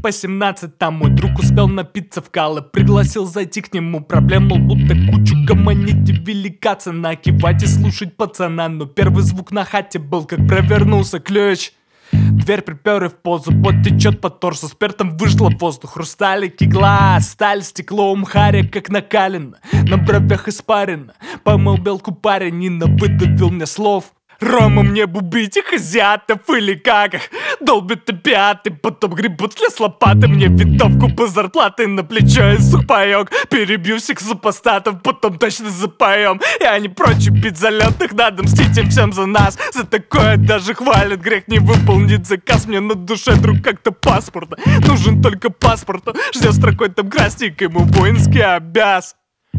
по 17, там мой друг успел напиться в калы. Пригласил зайти к нему, проблем, мол, будто кучу гомонить и велика цена. Кивать и слушать пацана, но первый звук на хате был, как провернулся ключ. Дверь припер и в позу, пот течет по торсу, спиртом вышло в воздух. Хрусталики, глаз, сталь, стекло, умхаря, как накалено, на бровях испарено. Помыл белку паренина, выдавил мне слов. Рома, мне бубить их азиатов или как их долбит опиаты, потом гребут лес лопаты. Мне винтовку по зарплаты на плечо и сухпайок. Перебью всех супостатов, потом точно запоем. Я не прочь бить залетных, надо мстить им всем за нас. За такое даже хвалят, грех не выполнить заказ. Мне на душе, друг, как-то паспорта нужен только паспорту. Ждет строкой там красненько, ему воинский обяз.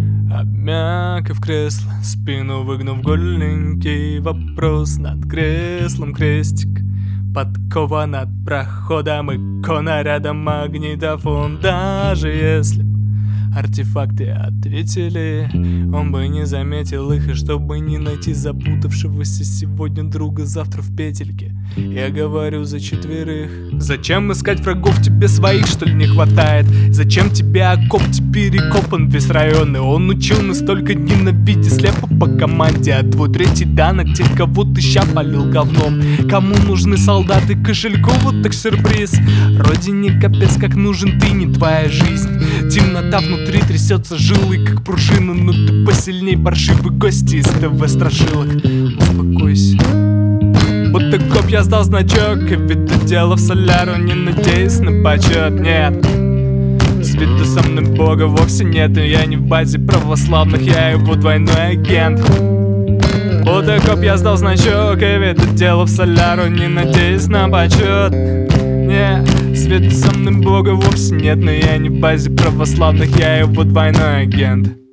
Обмяк в кресло, спину выгнув голенький. Вопрос над креслом, крестик, подкова над проходом, икона рядом, магнитофон. Даже если б артефакты ответили, он бы не заметил их. И чтобы не найти запутавшегося сегодня друга завтра в петельке, я говорю за четверых. Зачем искать врагов, тебе своих что ли не хватает? Зачем тебе окоп, теперь перекопан весь район? И он учил нас только ненавидеть слепо по команде. А твой третий данок тех, кого ты ща полил говном. Кому нужны солдаты, кошельку вот так сюрприз. Родине капец как нужен ты, не твоя жизнь. Темнота внутри трясется жилой, как пружина. Но ты посильней, паршивый гость из ТВ страшилок. Успокойся. Будто коп я сдал значок, и веду дело в соляру, не надеясь на почет, нет. С виду со мной бога вовсе нет, и я не в базе православных, я его двойной агент. Будто коп я сдал значок, и веду дело в соляру, не надеясь на почет, нет. С виду со мной бога вовсе нет, но я не в базе православных, я его двойной агент.